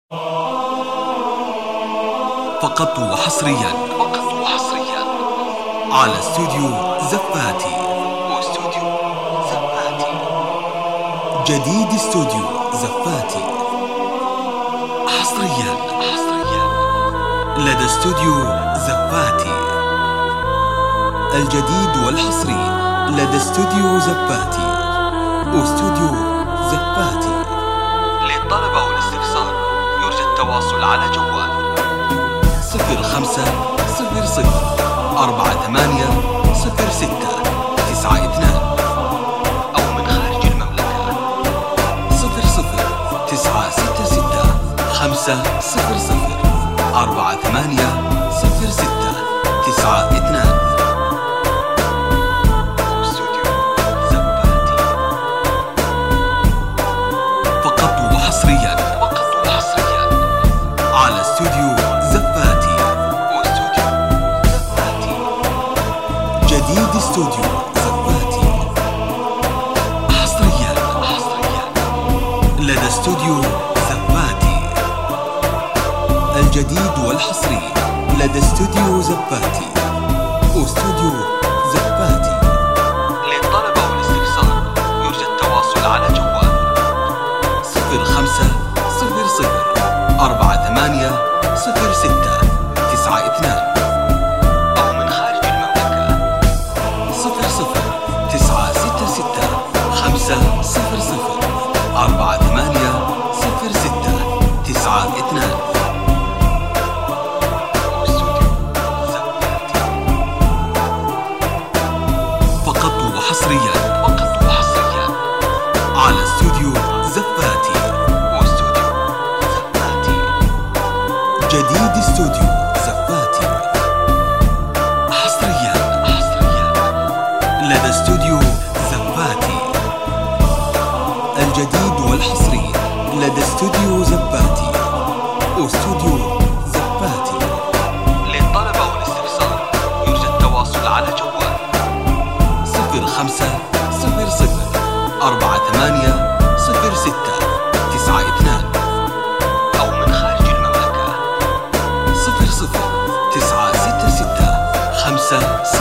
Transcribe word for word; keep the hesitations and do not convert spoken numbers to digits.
فقط وحصريا فقط وحصريا على استوديو زفاتي واستوديو زفاتي. جديد استوديو زفاتي حصريا حصريا لدى استوديو زفاتي. الجديد والحصري لدى استوديو زفاتي واستوديو زفاتي. للطلبة والاستفسار يرجى التواصل على جوال صفر خمسة صفر صفر أربعة ثمانية صفر ستة تسعة اثنان أو من خارج المملكة صفر صفر تسعة ستة ستة خمسة صفر صفر أربعة ثمانية صفر ستة تسعة اثنان. فقط وحصريا فقط وحصريا على استوديو زفاتي واستوديو زفاتي. جديد استوديو زفاتي حصريا حصريا لدى استوديو زفاتي. الجديد والحصري لدى استوديو زفاتي واستوديو زفاتي. للطلبة والاستفسار يرجى التواصل على جوال صفر خمسة صفر صفر أربعة ثمانية صفر ستة تسعة اثنان أو من خارج المملكة صفر صفر تسعة ستة ستة خمسة صفر صفر أربعة ثمانية صفر ستة تسعة اثنان. فقط وحصريا فقط وحصريا على استوديو زفاتي واستوديو زفاتي. جديد استوديو زفاتي حصريا حصريا لدى استوديو زفاتي. الجديد والحصري لدى استوديو زفاتي واستوديو زفاتي. للطلبة والاستفسار يرجى التواصل على جوال صفر خمسة صفر صفر أربعة ثمانية صفر ستة تسعة اثنان أو من خارج المملكة صفر صفر تسعة ستة ستة خمسة